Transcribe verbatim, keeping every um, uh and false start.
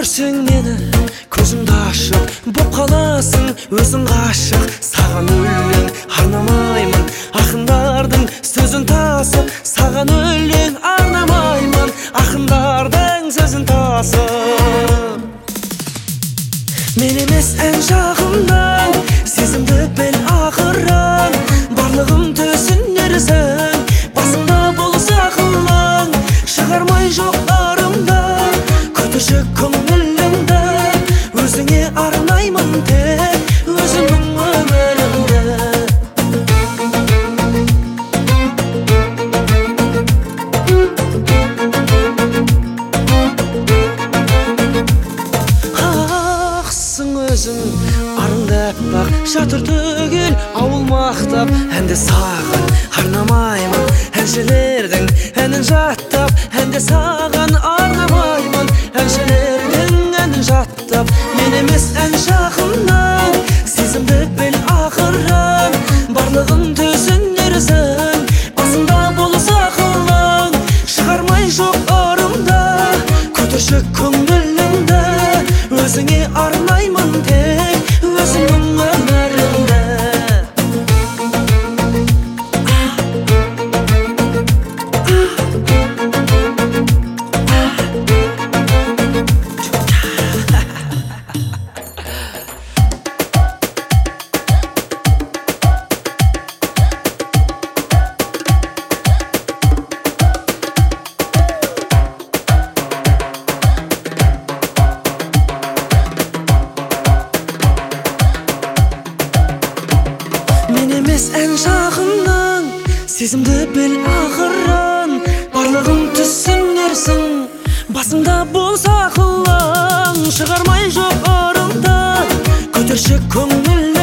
көрсең мені көзіңді ашып боп қаласың өзің ғашық. Саған өлең арнамаймын, ақындардың сөзін тасып. Саған өлең арнамаймын, ақындардың сөзін тасып. Мен емес ән жағымнан, сезімді біл ақырын. Барлығым түсінерсің, басыңда болса ақылың. Шығармай жоқтарымды, күтуші көңілімді. Өзіңе арнаймын тек өзімнің өмірімді. Ақсың өзің арыңды аппақ, жатыр түгел ауыл мақтап. Әнді саған арнамаймын, әншілердің әнін жаттап. Әнді саған арнамаймын, әншілердің әнін жаттап. Мен емес ән жақыннан, сезімді біл ақырын. Барлығын түсінерсің, басында болса ақылың. Шығармай жоқ ырымды, көтерші көңіліңді. Өзіңе арнаймын тек өзімнің өмірімді. Мен емес ән жағынан, сезімді біл ақырын. Барлығын түсінерсің, басыңда болса ақылың. Шығармай жоқ ырымды, көтерші көңілі.